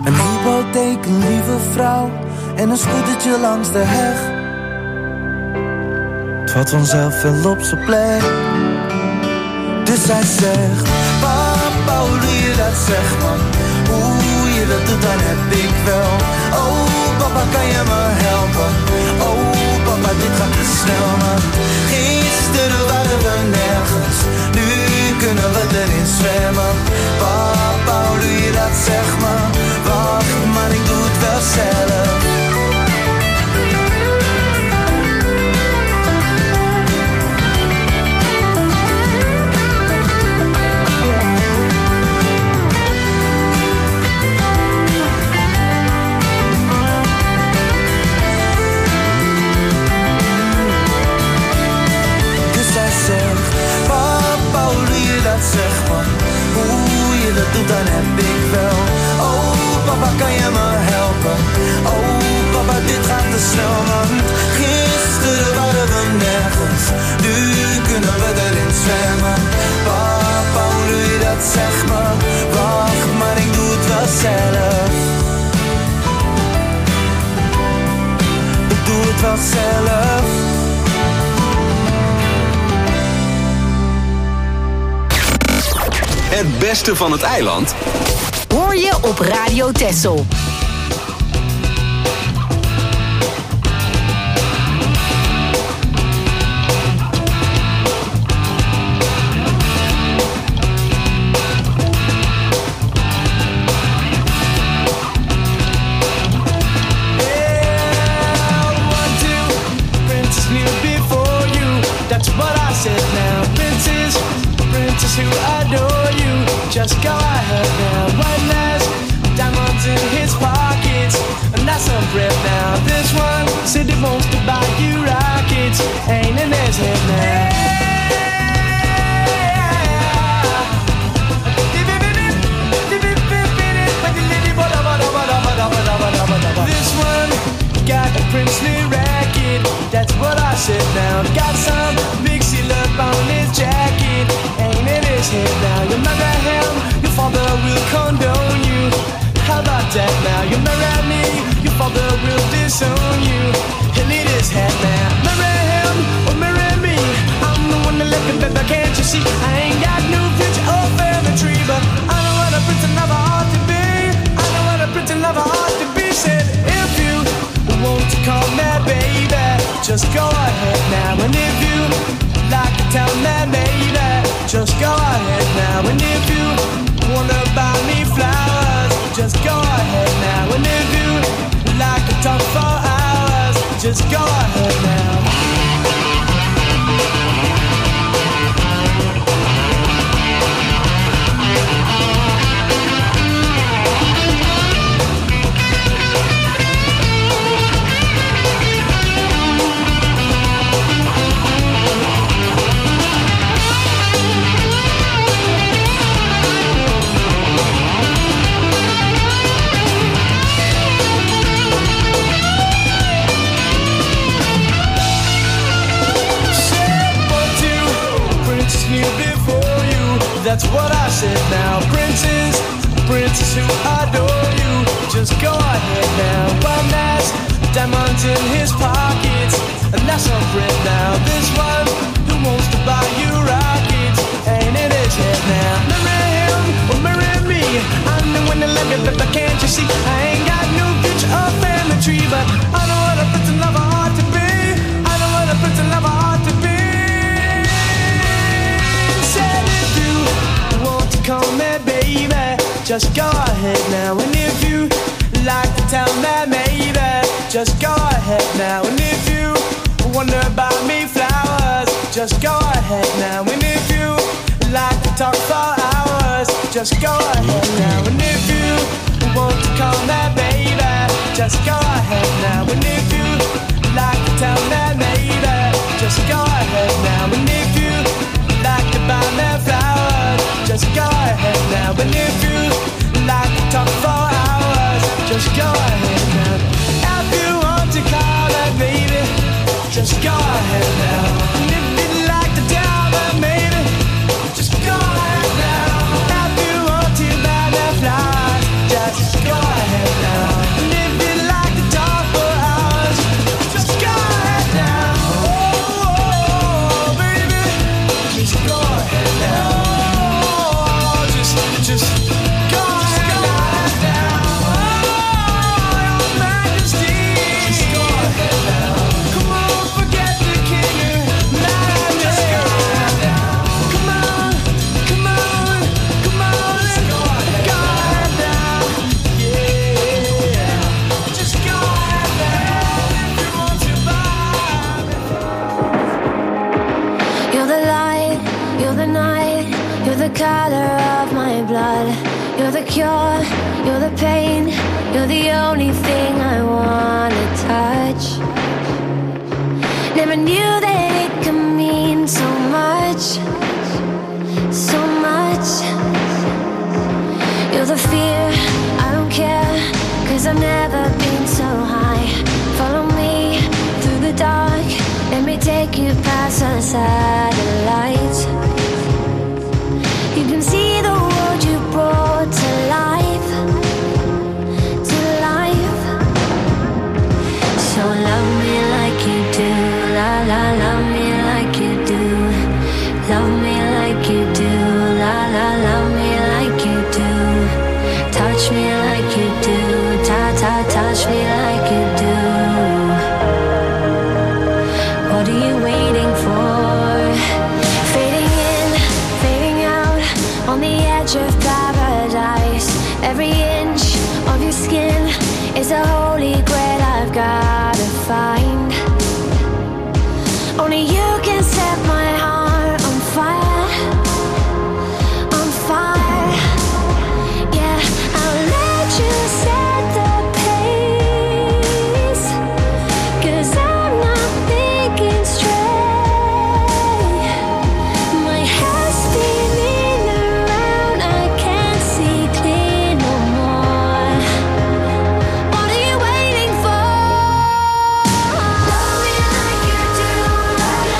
Een hypotheek, een lieve vrouw en een scootertje langs de heg. Het valt vanzelf wel op zijn plek. Dus hij zegt, papa, hoe doe je dat, zeg man? Hoe je dat doet, dan heb ik wel. Oh papa, kan je me helpen? Oh papa, dit gaat te snel man. Gisteren waren we nergens, nu kunnen we erin zwemmen. Papa, hoe doe je dat, zeg maar? Wacht, maar ik doe het wel zelf. Zeg maar, hoe je dat doet, dan heb ik wel. Oh papa, kan je me helpen? Oh papa, dit gaat te snel man. Gisteren waren we nergens, nu kunnen we erin zwemmen. Papa, hoe doe je dat, zeg maar? Wacht, maar ik doe het wel zelf. Ik doe het wel zelf. Het beste van het eiland hoor je op Radio Texel. Who adore you, just go ahead now. One last diamonds in his pockets, and that's some bread now. This one said he wants to buy you rockets, ain't in his head now. This one got a princely racket, that's what I said now. Got some big seal up on his jacket, ain't in his head now. You marry him, your father will condone you. How about that now? You marry me, your father will disown you. He'll eat his head now. Marry him or marry me, I'm the one that left him, baby, can't you see? I ain't got no future or family tree, but I know what a prince and lover ought to be. I know what a prince and lover ought to be. Said if you want to call me baby, just go ahead now. And if you like to tell me baby, just go ahead now. And if you wanna buy me flowers, just go ahead now. And if you like to talk for hours, just go ahead now. That's what I said now. Princes, princess who adore you, just go ahead now. One has diamonds in his pockets, and that's some bread now. This one who wants to buy you rockets, ain't in his head now. Marry him or marry me, I'm the one that love you, but can't you see? I ain't got no future or family tree, but I know what a prince and lover ought to be. I know what a prince and lover ought to be. Said if you want to call me baby, just go ahead now. And if you like to tell me maybe, just go ahead now. And if you wanna buy me flowers, just go ahead now. And if you like to talk for hours, just go ahead now. And if you want to call me baby, just go ahead now. And if you like to tell me maybe, just go ahead now. And if you like to buy me flowers, just go ahead now. And if you like to talk for hours, just go ahead now. If you want to call me baby, just go ahead now. And if you'd like to tell me maybe, just go ahead now. If you want to buy me flowers, you're the pain, you're the only thing I wanna touch. Never knew that it could mean so much, so much. You're the fear, I don't care, 'cause I've never been so high. Follow me through the dark, let me take you past the satellites. You can see the world you brought to life, to life. So love me like you do, la la, love me like you do. Love me like you do, la la, love me like you do. Touch me like you do, ta ta, touch me like you do. What are you waiting for? Fading in, fading out, on the edge of paradise. Every inch of your skin is a holy grail I've gotta find. Only you can set my heart on fire, on fire. Yeah, I'll let you set the pace, 'cause I'm not thinking straight. My head's spinning around, I can't see clear no more. What are you waiting for? Love me like you do, la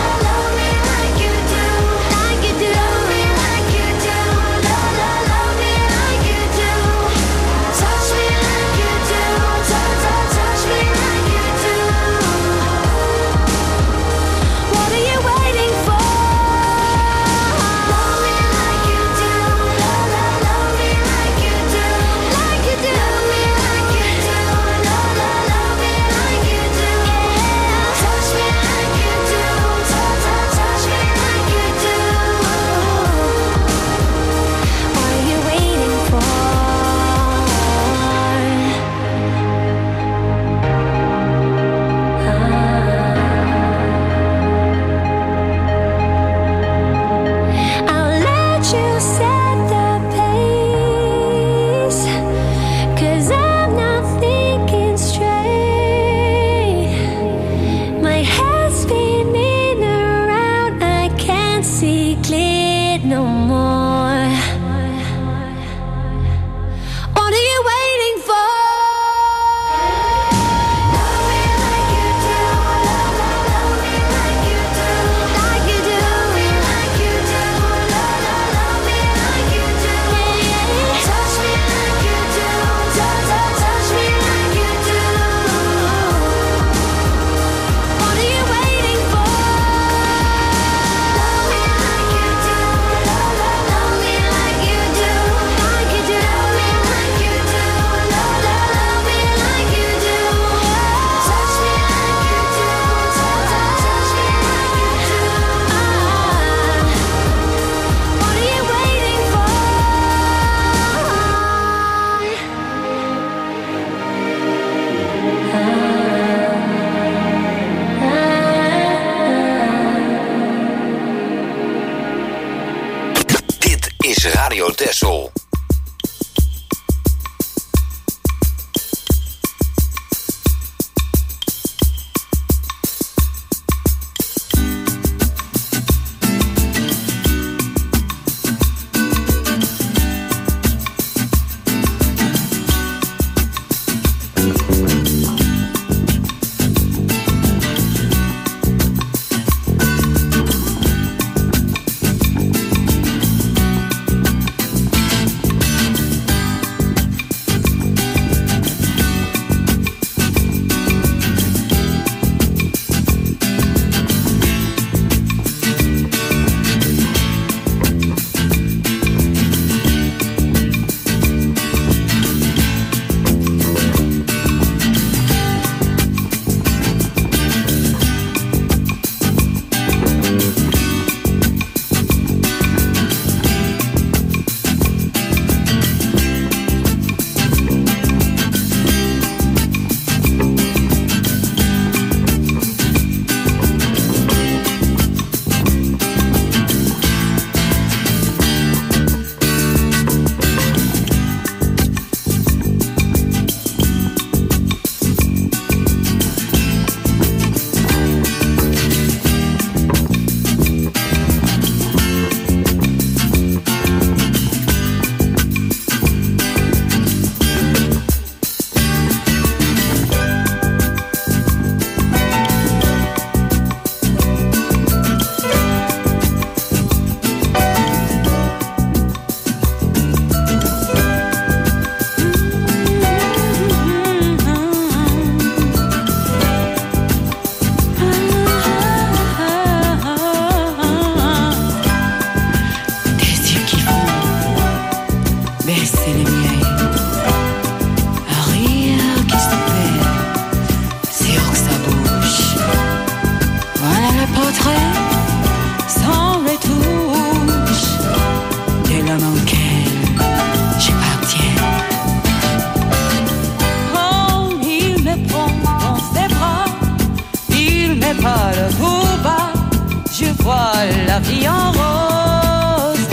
vie en rose.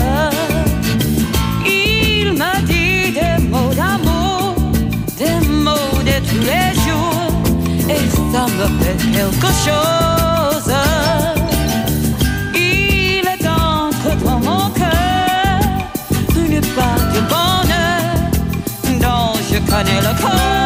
Il me dit des mots d'amour, des mots de tous les jours, et ça me fait quelque chose. Il est entre dans mon cœur une part de bonheur dont je connais le corps.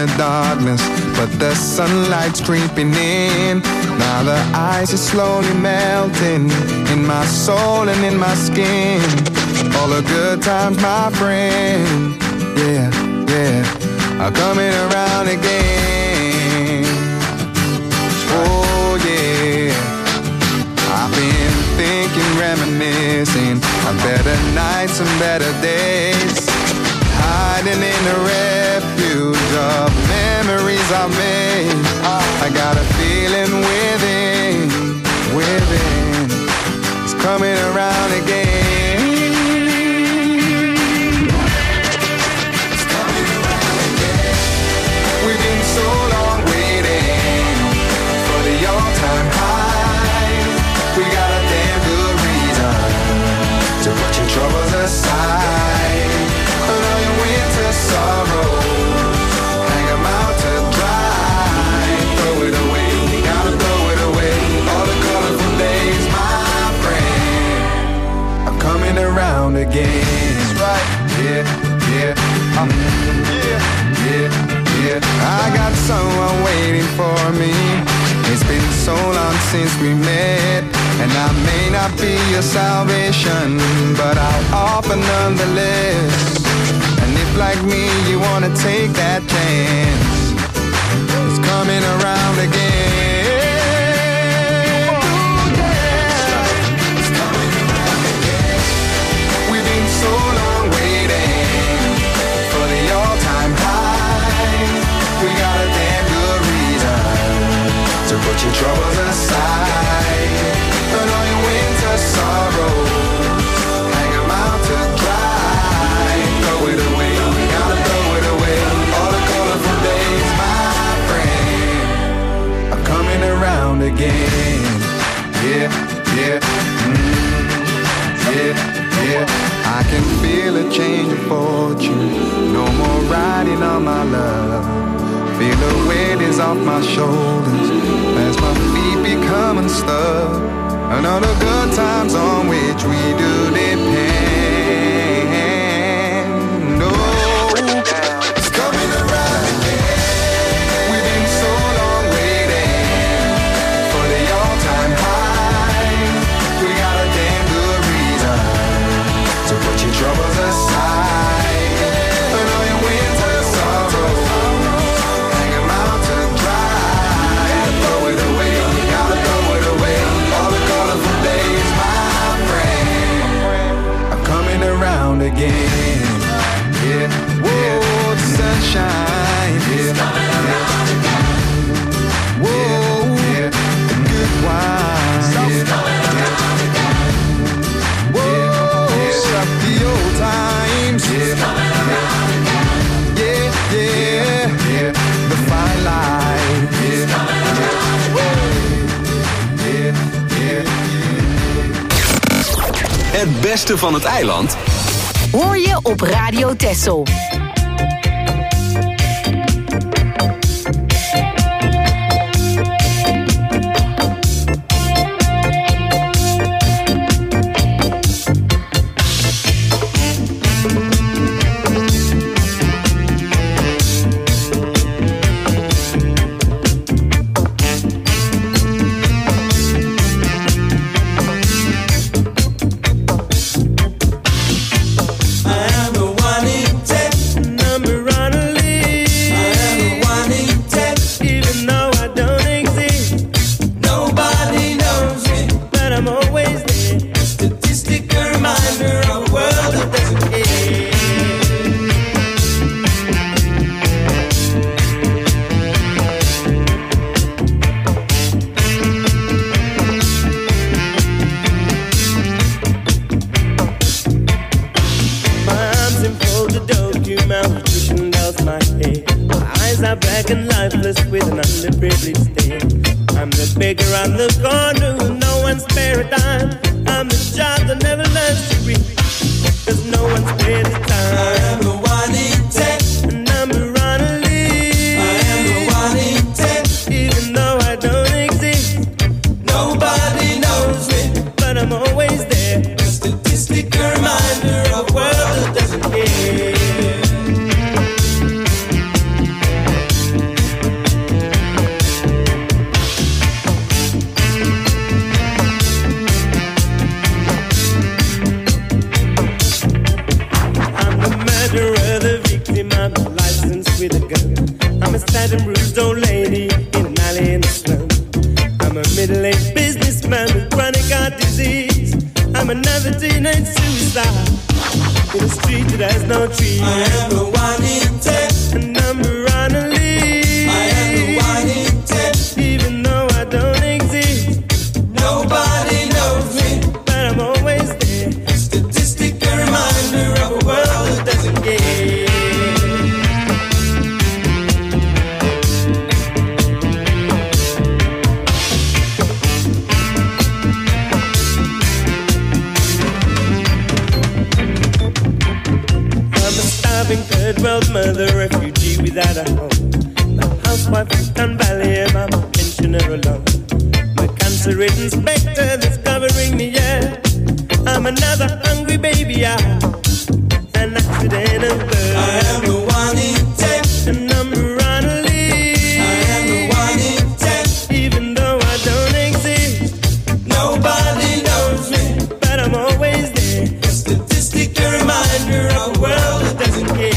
darkness, but the sunlight's creeping in. Now the ice is slowly melting in my soul and in my skin. All the good times, my friend, yeah, yeah, are coming around again. Oh yeah, I've been thinking, reminiscing of better nights and better days, hiding in the refuge of memories I've made. I got a feeling within, it's coming around again. It's coming around again. We've been so long waiting for the all-time high. We got a damn good reason to put your troubles aside. And all your winter sorrows, hang 'em out to dry. Throw it away, gotta throw it away. All the colorful days, my friend, are coming around again. That's right, yeah, yeah, yeah, yeah. I got someone waiting for me. It's been so long since we met, and I may not be your salvation, but I'll offer nonetheless. And if like me you wanna take that chance, it's coming around again. Ooh, yeah. It's coming around again. We've been so long waiting for the all-time high. We got a damn good reason to put your troubles aside. And all your winter sorrows, hang 'em out to dry. Throw it away, gotta throw it away. All the colorful days, my friend, are coming around again. Yeah, yeah, yeah, yeah. I can feel a change of fortune. No more riding on my love. Feel the weight is off my shoulders as my feet become unstuck. And all the good times on which we do depend. Oh, it's coming around again. We've been so long waiting for the all-time high. We got a damn good reason to put your troubles aside. And all your winter sorrows, hang 'em out to dry. Throw it away, gotta throw it away. All the colorful days, my friend, are coming around again. Yeah, yeah. Whoa, the sunshine, yeah, yeah. Whoa, yeah, the good wine, yeah, yeah. Whoa, stop the old times, yeah, yeah, yeah, yeah. The fine line, yeah, yeah, yeah, yeah. Het beste van het eiland Hoor je op Radio Texel. middle-aged businessman with chronic heart disease. I'm another teenage suicide in a street that has no trees. I am the one in 10, and I'm running lead. I am the one in 10, even though I don't exist. Nobody knows me, but I'm always there. Statistic, a reminder of a world that doesn't care. Third world mother, refugee without a home. My housewife in Cannes Valley, and I'm a pensioner alone. My cancer-ridden specter that's covering me, yeah. I'm another hungry baby, an accident of birth. I am the one in 10, and I'm running lead. I am the one in 10, even though I don't exist. Nobody knows me, but I'm always there. A statistic, a reminder of a world that doesn't care.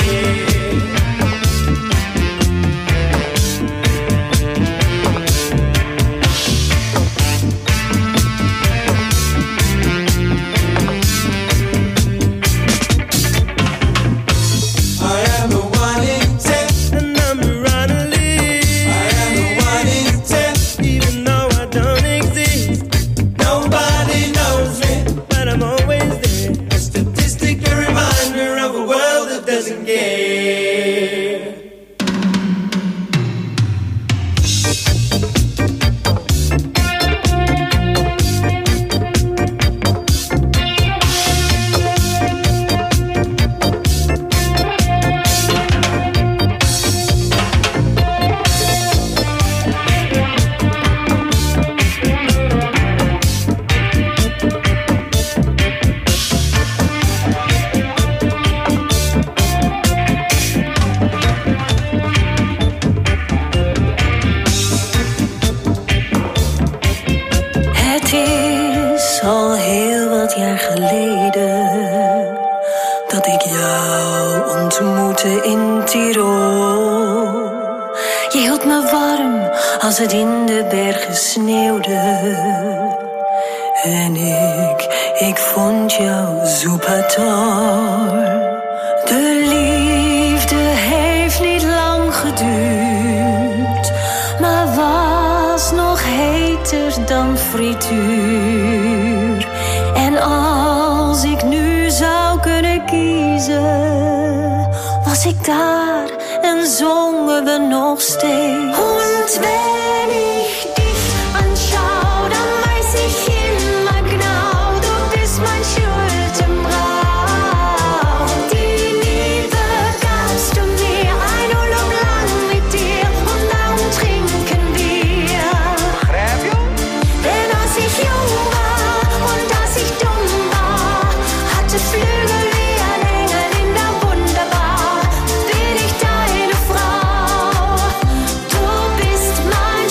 Als het in de bergen sneeuwde. En ik vond jou supertoll. De liefde heeft niet lang geduurd, maar was nog heter dan frituur. En als ik nu zou kunnen kiezen, was ik daar en zongen we nog steeds. Und wenn ich dich anschaue, dann weiß ich immer genau, du bist mein Schuldenbrau. Die Liebe gabst du mir, ein Urlaub lang mit dir, und darum trinken wir. Begrijp je? Denn als ich jung war und als ich dumm war, hatte Flügel wie ein Engel in der Wunderbar. Bin ich deine Frau, du bist mein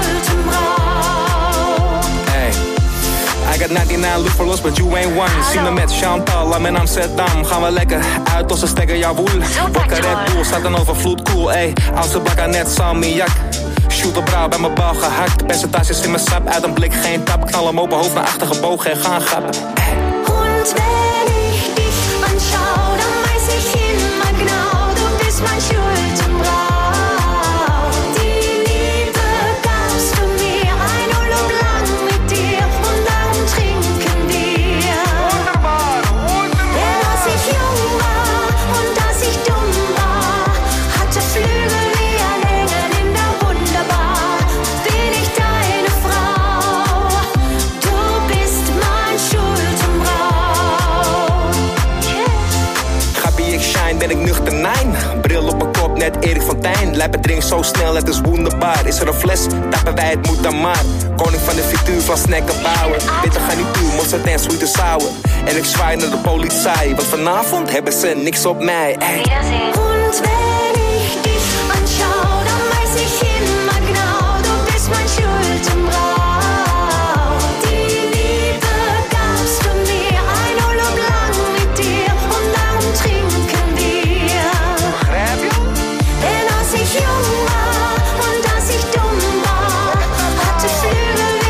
Schuldenbrau. Hey, I got 99 luchtverlost, but you ain't one. Zie me met Chantal, I'm in Amsterdam. Gaan we lekker uit als een stekker, jawoel. Wakker Red Bull, staat een overvloed, cool, ey. Oudste bakker net salmiak. Shoot op brouw bij mijn bal gehakt. Percentages in mijn sap, uit een blik geen tap. Knal hem open, hoofd naar achter gebogen en gaan grappen. Und wenn ich dich anschaue, dann weiß ich immer genau, du bist mein Schuldenbrau. Die Liebe gabst du mir, ein Urlaub lang mit dir, und darum trinken wir. Denn als ich jung war und als ich dumm war, hatte Flügel wie ein Engel in der Wunderbar. Bin ich deine Frau, du bist mein Schuldenbrau. Gappie, ik shine, ben ik nuchter, nein. Bril op mijn kop, net Erik van Tijn. Lijp het drink zo snel, het is wonderbaar. Is er een fles, tappen wij, het moet dan maar. Koning van de frituur van snacken bouwen. Witte garnituur, mosterd en sweet and sour. En ik zwaai naar de politie, want vanavond hebben ze niks op mij. Ey. Und wenn ich dich anschaue, dann weiß ich immer genau, du bist mein Schuldenbrau. Die Liebe gabst du mir, ein Urlaub lang mit dir, und darum trinken wir. Denn als ich jung war und als ich dumm war, hatte Flügel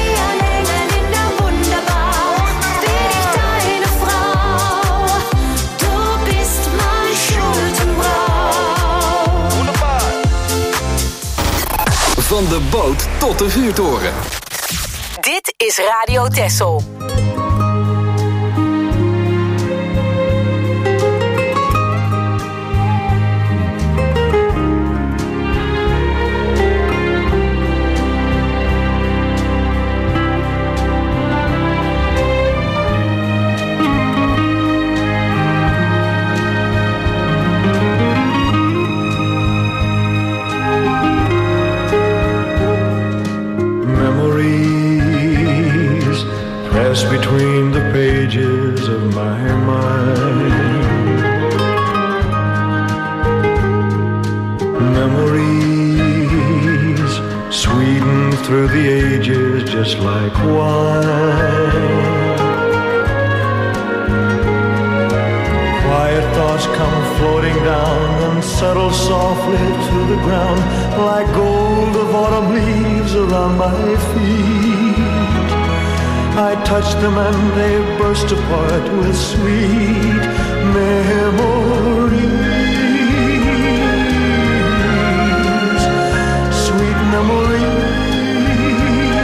boot tot de vuurtoren. Dit is Radio Texel. Between the pages of my mind, memories sweetened through the ages just like wine. Quiet thoughts come floating down and settle softly to the ground like gold of autumn leaves around my feet. I touch them and they burst apart with sweet memories. Sweet memories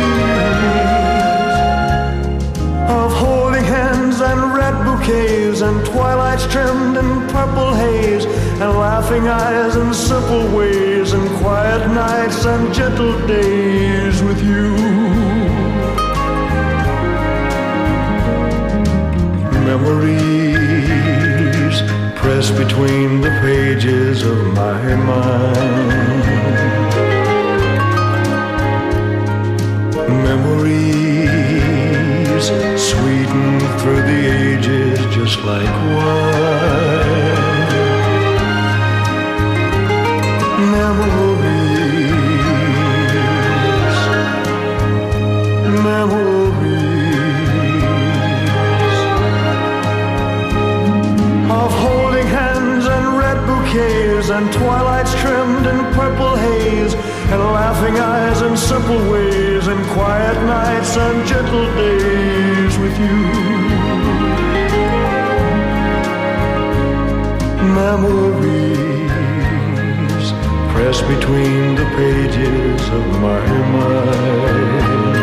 of holding hands and red bouquets and twilights trimmed in purple haze and laughing eyes and simple ways and quiet nights and gentle days with you. Memories pressed between the pages of my mind. Memories sweetened through the ages just like wine. Memories, memories of holding hands and red bouquets and twilights trimmed in purple haze and laughing eyes and simple ways and quiet nights and gentle days with you. Memories pressed between the pages of my mind.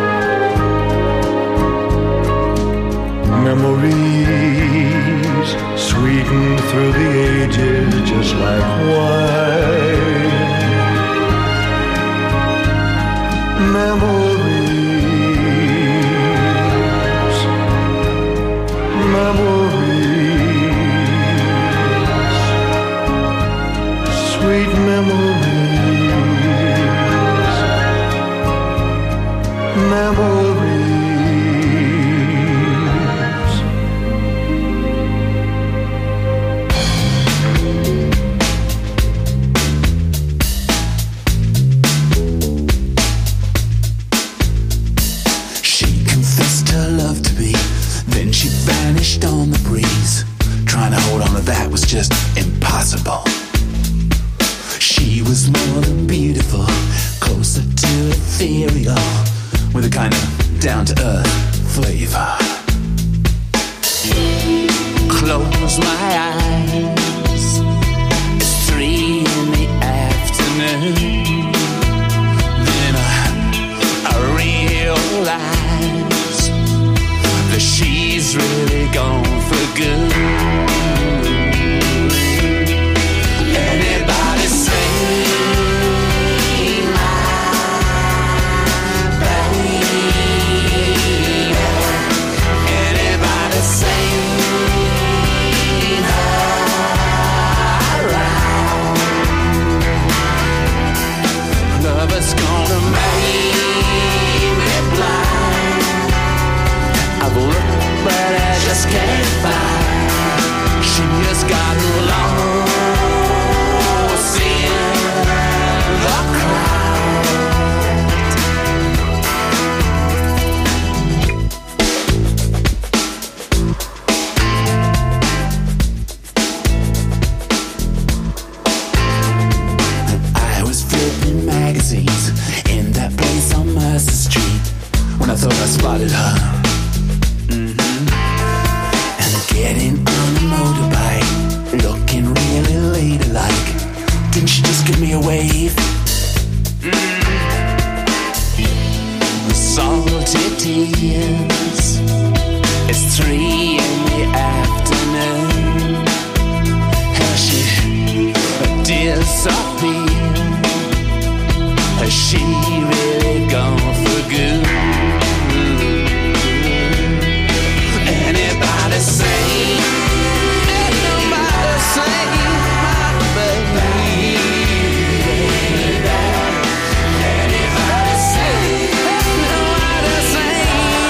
Memories sweetened through the ages just like wine. Memories, memories, sweet memories, memories. On the breeze, trying to hold on to that was just impossible. She was more than beautiful, closer to ethereal, with a kind of down-to-earth flavor. Close my eyes, it's 3 in the afternoon. Then I realize that she's really gone for good. Anybody say my baby? Anybody say her around? Lover's gonna make me blind. I've looked but I just can't find. She has gotten lost in the crowd. I was flipping magazines in that place on Mercer Street when I thought I spotted her. Getting on a motorbike, looking really ladylike. Didn't she just give me a wave? it is. It's 3 in the afternoon. Has she disappeared? Has she really gone for good? Anybody say? Anybody say? My baby. Anybody say? Anybody say?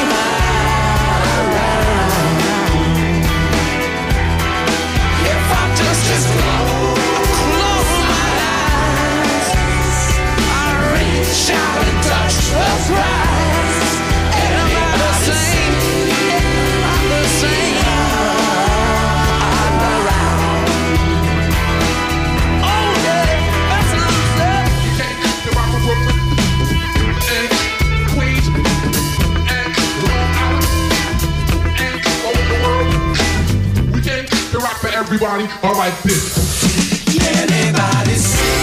If I just close my eyes, I reach out and touch the prize. Anybody say? Anybody say? I'm around. Oh yeah, that's what I'm saying. You can't get the rock from Brooklyn and Queens and Long Island and all over the world. We can't get the rock for everybody. All right, this. Anybody say?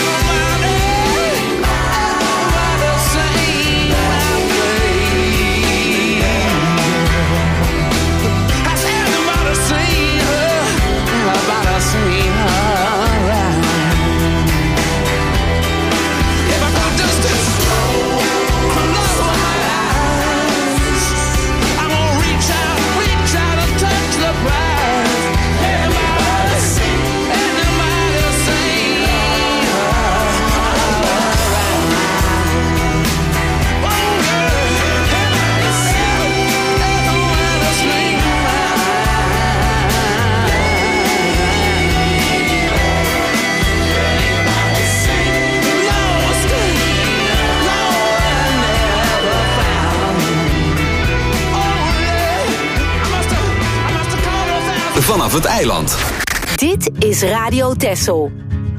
Vanaf het eiland. Dit is Radio Texel.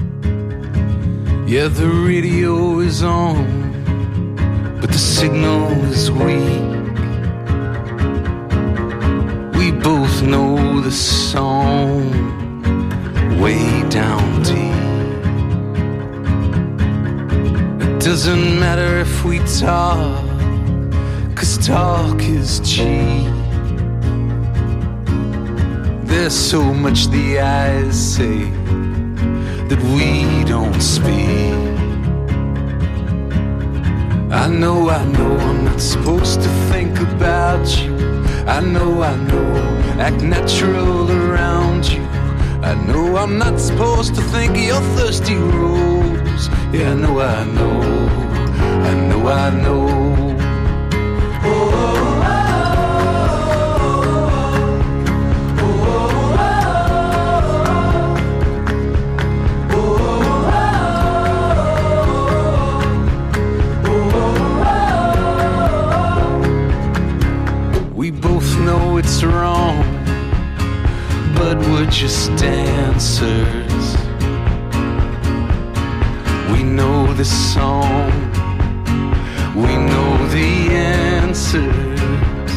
Yeah, the radio is on, but the signal is weak. We both know the song way down deep. It doesn't matter if we talk, 'cause talk is cheap. There's so much the eyes say that we don't speak. I know I'm not supposed to think about you. I know, act natural around you. I know I'm not supposed to think of your thirsty rose. Yeah, I know. It's wrong, but we're just dancers. We know the song, we know the answers,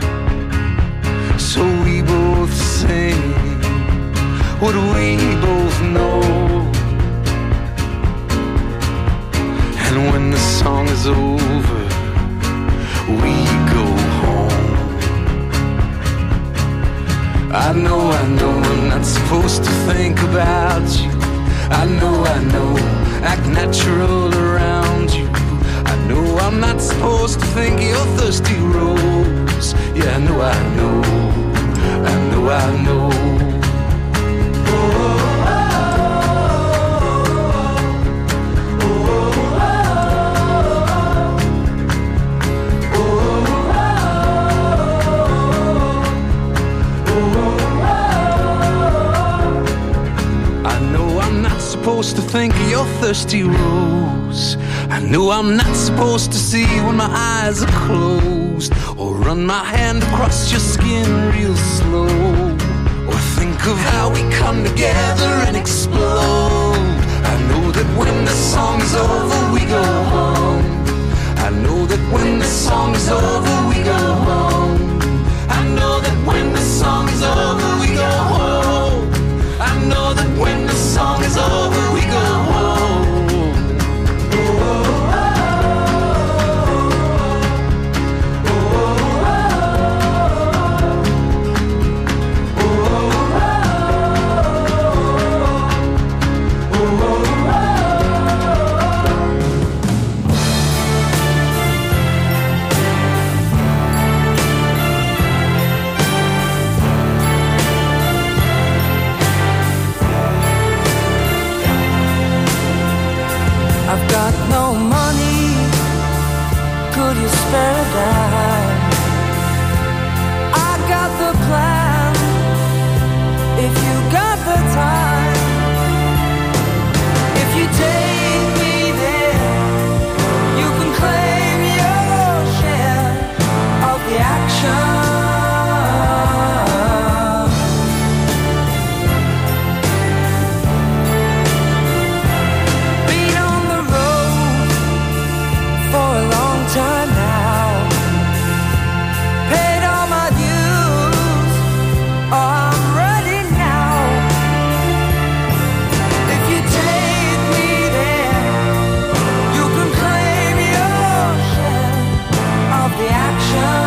so we both sing what we both know. And when the song is over, we go home. I know, I'm not supposed to think about you. I know, act natural around you. I know I'm not supposed to think of your thirsty rose. Yeah, I know. Supposed to think of your thirsty rose. I know I'm not supposed to see when my eyes are closed, or run my hand across your skin real slow, or think of how we come together and explode. I know that when the song's over we go home. I know that when the song's over we go home. I know that when the song's over we go home. I know that when the song is over we go home. Oh, oh, oh, could you spare a dime? I got the plan, if you got the time. If you take me there, you can claim your share of the action. Time now, paid all my dues, I'm ready now. If you take me there, you can claim your share of the action.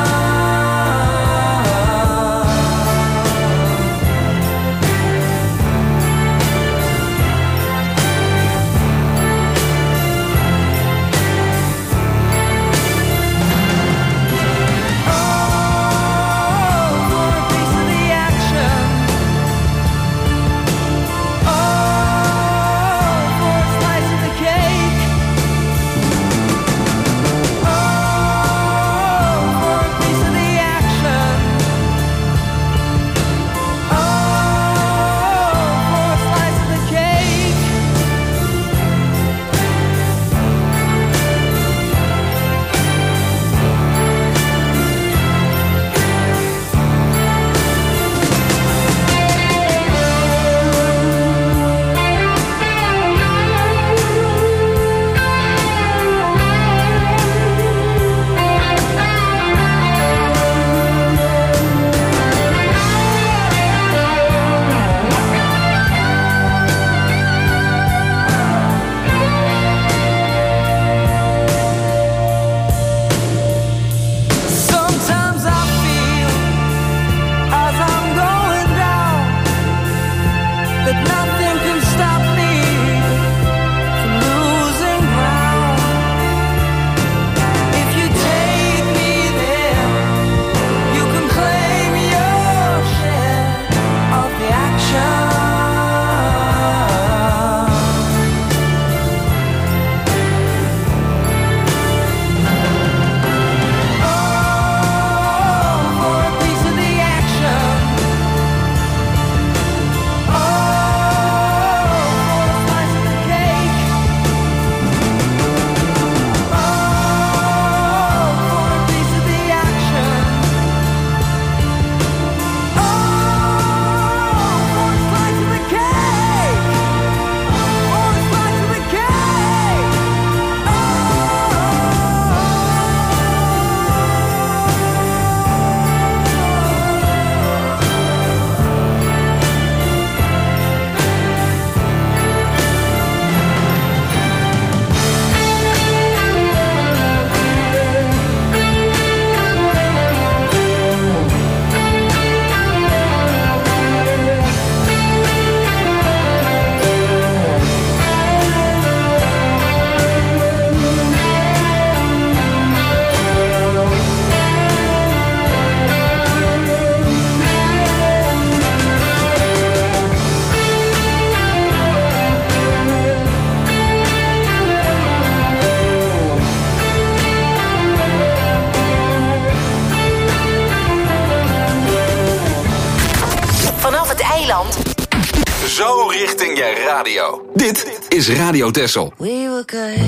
Zo richting je radio. Dit is Radio Texel. We were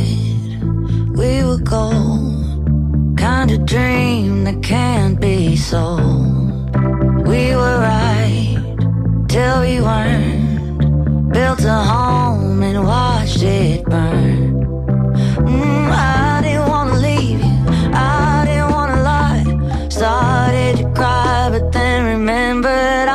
good, we were gold. Kind of dream that can't be sold. We were right till we weren't. Built a home and watched it burn. I didn't wanna leave you, I didn't wanna lie. Started to cry but then remembered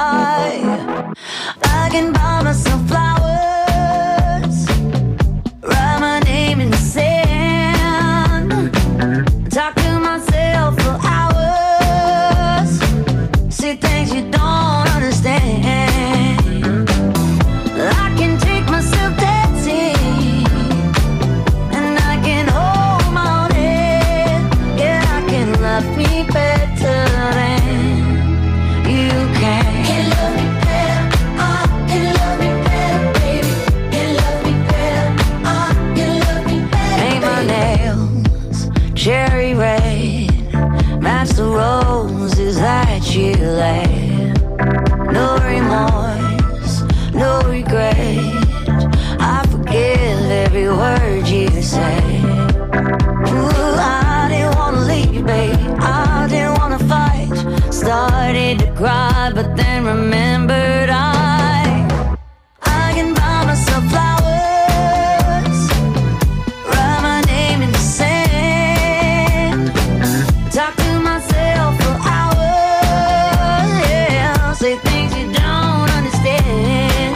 I can buy myself flowers, write my name in the sand, talk to myself for hours, see things you don't understand. I can take myself dancing, and I can hold my own head. Yeah, I can love me better than you can. Can love me better, can love me better, baby. Can love me better, can love me better, baby. Paint my nails cherry red. match the roses that you laid. No remorse, no regret. I forgive every word you say. Ooh, I didn't wanna leave you, babe. I didn't wanna fight. Started to cry, but then remembered I can buy myself flowers, write my name in the sand, talk to myself for hours, yeah, say things you don't understand.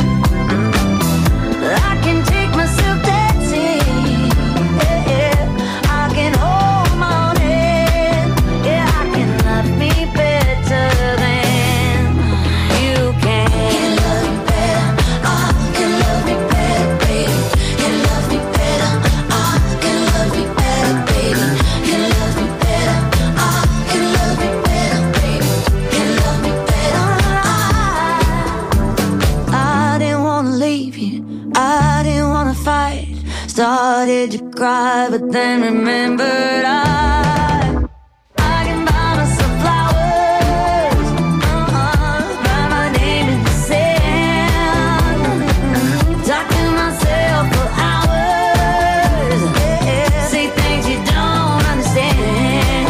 I can take myself dancing, yeah, I can hold my own hand, yeah, I can love me better than you can. Can love me better, I can love me better, baby. Can love me better, I can love me better, baby. Can love me better, I can love me better, baby. Can love me better, I didn't wanna leave you, I didn't wanna fight. Started to cry, but then remembered I can buy myself flowers, write my name in the sand, talk to myself for hours, yeah, say things you don't understand.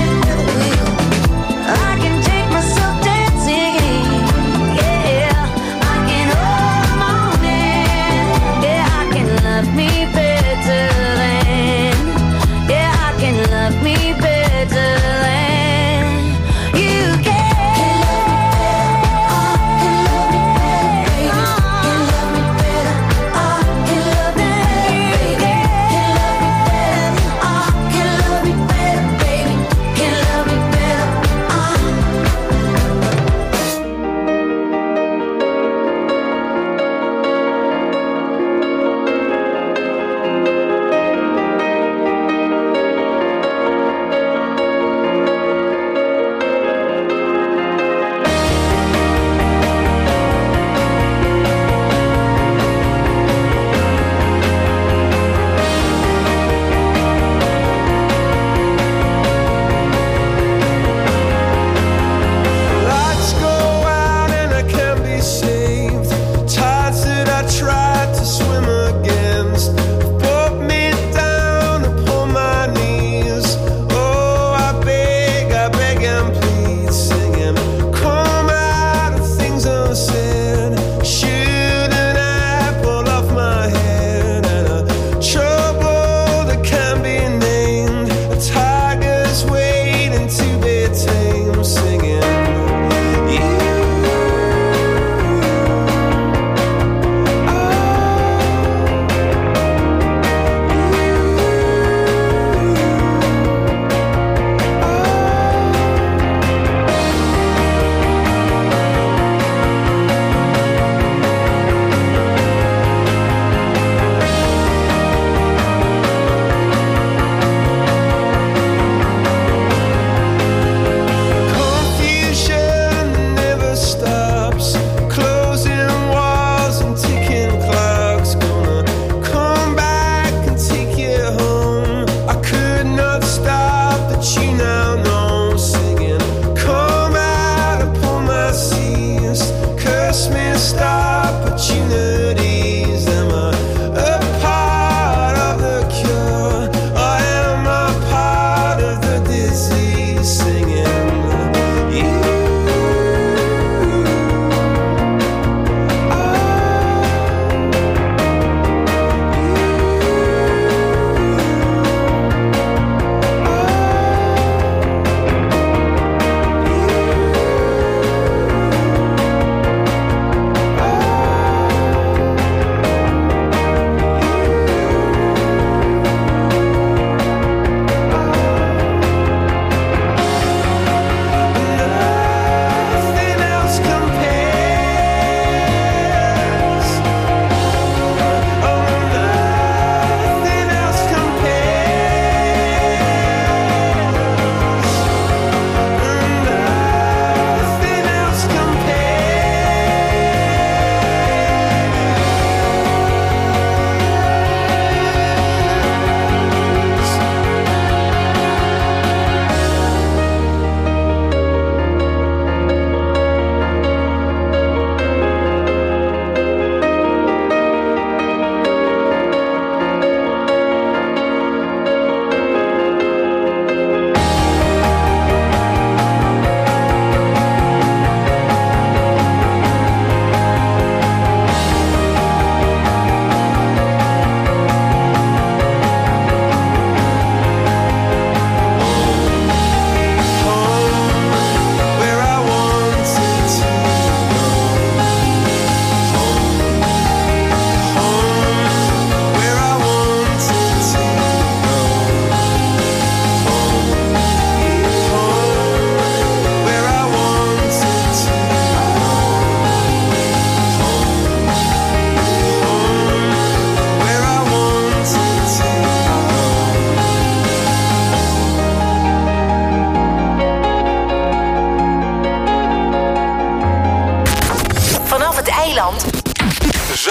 I can take myself dancing, yeah, I can hold my own hand, yeah, I can love me better than, yeah, I can love me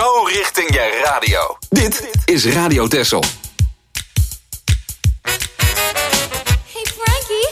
zo richting je radio. Dit is Radio Texel. Hey, Frankie.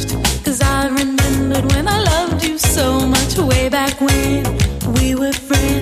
Way back when we were friends.